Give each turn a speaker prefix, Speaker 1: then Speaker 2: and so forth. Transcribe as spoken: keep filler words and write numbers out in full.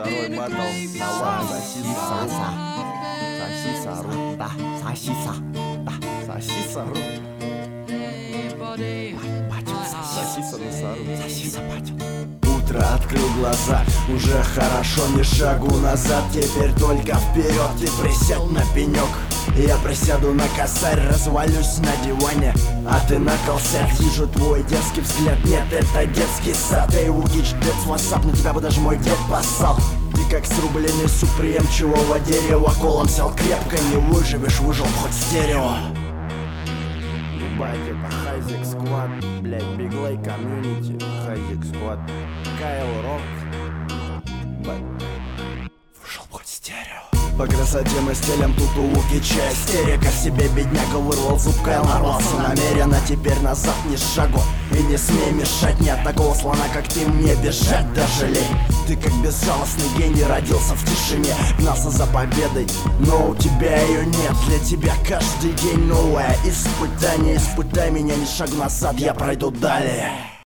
Speaker 1: Второй батл на вас.
Speaker 2: Сосиса. Сосиса. Да, сосиса. Да,
Speaker 1: Сосиса ру.
Speaker 2: батю,
Speaker 1: Сосиса на сару.
Speaker 2: сосиса, батю.
Speaker 3: Утро, открыл глаза, уже хорошо, ни шагу назад. Теперь только вперед, ты присядь на пенек. Я присяду на косарь, развалюсь на диване, а ты на колсях. Вижу твой детский взгляд, нет, это детский сад. Эй, Угич, дед, ватсап, на тебя бы даже мой дед поссал. Ты как срубленный суп приемчивого дерева, колом сел крепко, не выживешь, выжил хоть стерео.
Speaker 1: Ебать, это Хайзек Сквад, блять, Биглей комьюнити, Хайзек Сквад, Кайл Рок.
Speaker 3: Выжил хоть стерео. По красоте мы стелем тут у Лукича истерика. Себе бедняга вырвал зуб, Кайл нарвался намеренно. Теперь назад ни шагу и не смей мешать. Нет такого слона, как ты, мне бежать даже лень. Ты как безжалостный гений родился в тишине, гнался за победой, но у тебя ее нет. Для тебя каждый день новое испытание. Испытай меня, ни шагу назад, я пройду далее.